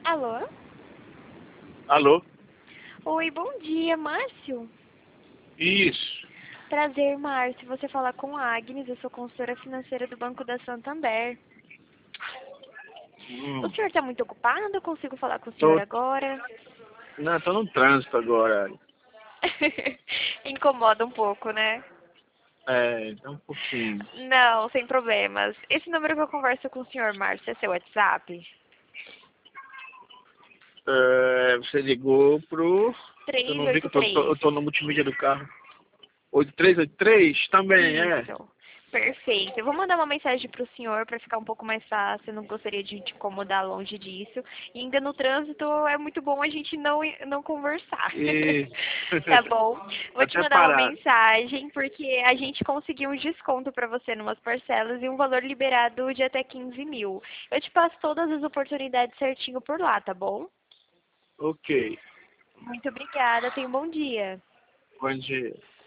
Alô? Alô? Oi, bom dia, Márcio. Isso. Prazer, Márcio. Você fala com a Agnes, eu sou consultora financeira do Banco da Santander. O senhor está muito ocupado? Eu consigo falar com o senhor Tô, agora? não, tô no trânsito agora. Incomoda um pouco, né? É um pouquinho. Não, sem problemas. Esse número que eu converso com o senhor, Márcio, é seu WhatsApp? Você ligou pro... Eu não vi que eu 383. tô no multimídia do carro. 8383 também, é. Isso. Perfeito. Eu vou mandar uma mensagem para o senhor para ficar um pouco mais fácil. Eu não gostaria de te incomodar longe disso. E ainda no trânsito é muito bom a gente não conversar. E... Tá bom? Vou te Até mandar uma parado. mensagem porque a gente conseguiu um desconto para você em umas parcelas e um valor liberado de até 15 mil. Eu te passo todas as oportunidades certinho por lá, tá bom? Ok. Muito obrigada. Tenha um bom dia. Bom dia.